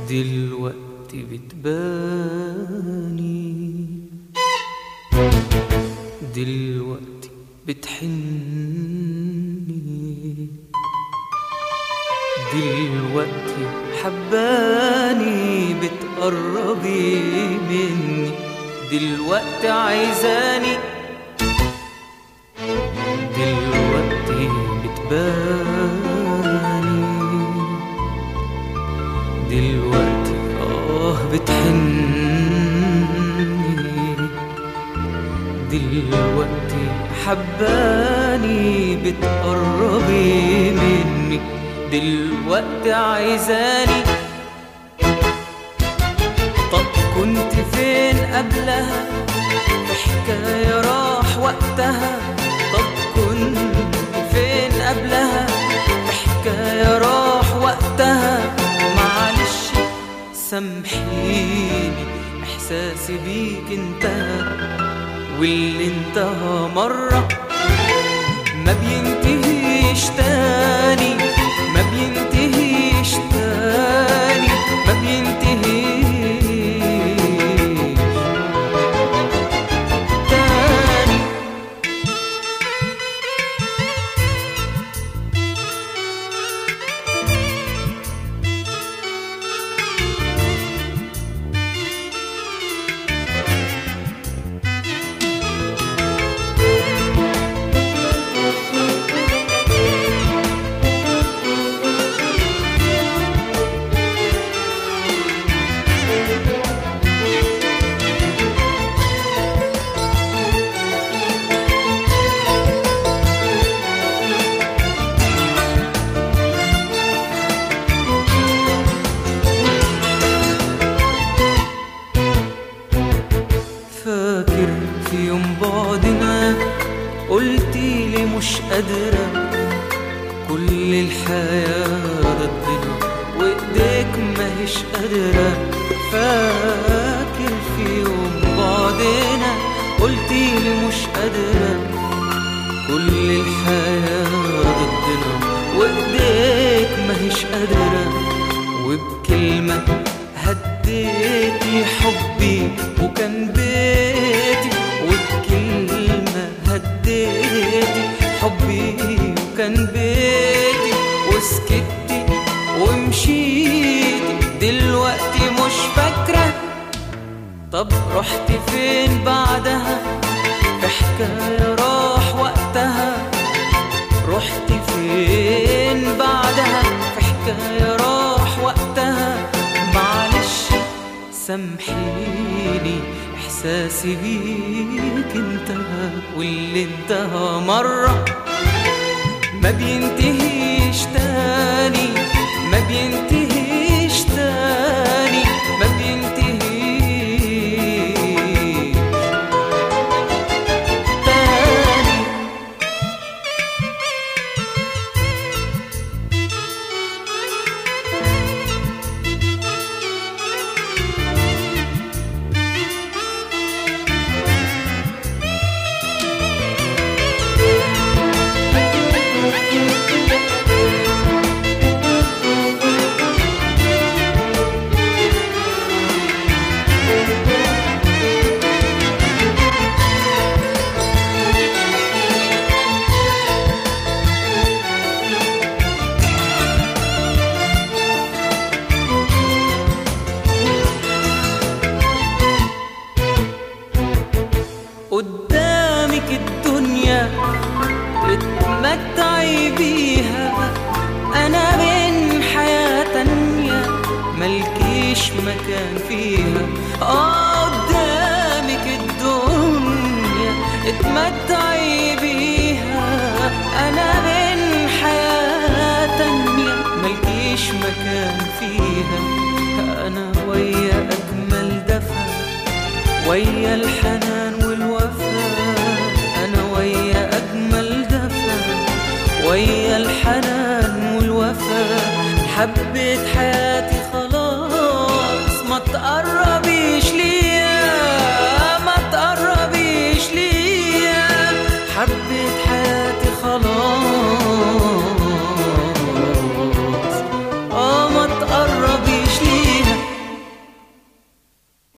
دلوقتي بتباني، دلوقتي بتحني، دلوقتي حباني بتقربي مني، دلوقتي عايزاني، دلوقتي بتباني، دلوقتي بتحني، دلوقتي حباني بتقربي مني، دلوقتي عايزاني. طب كنت فين قبلها؟ في حكاية راح وقتها. طب كنت فين قبلها؟ في حكاية راح وقتها. معلش سامحيني، احساسي بيك انتهى، واللي انتهى مرة ما بينتهيش تاني، ما بينتهيش تاني، ما بينتهيش تاني. فاكر في يوم بعدنا قلتيلي مش قادرة، كل الحياة ضدنا وايديك ماهيش قادرة. فاكر في يوم بعدنا قلتيلي مش قادرة، كل الحياة ضدنا وايديك ماهيش قادرة. وبكلمة هديتي حبي وكان بيتي، وبكلمة هديتي حبي وكان بيتي، وسكتي ومشيتي دلوقتي مش فاكرة. طب رحت فين بعدها؟ في حكاية راح وقتها. رحت فين بعدها؟ في حكاية راح وقتها. معلش سامحيني، احساسي بيك انتهى، واللي انتهى مرة ما بينتهيش تاني، ما بينتهيش تاني، ما بينتهيش تاني. قدامك الدنيا اتمتعي بيها، انا من حياة تانية ملكيش مكان فيها. قدامك الدنيا اتمتعي بيها، انا من حياة تانية ملكيش مكان فيها. انا ويا اجمل دفا، ويا الحنان والوفا، أنا ويا أجمل دفا، ويا الحنان والوفا. حبيت حياتي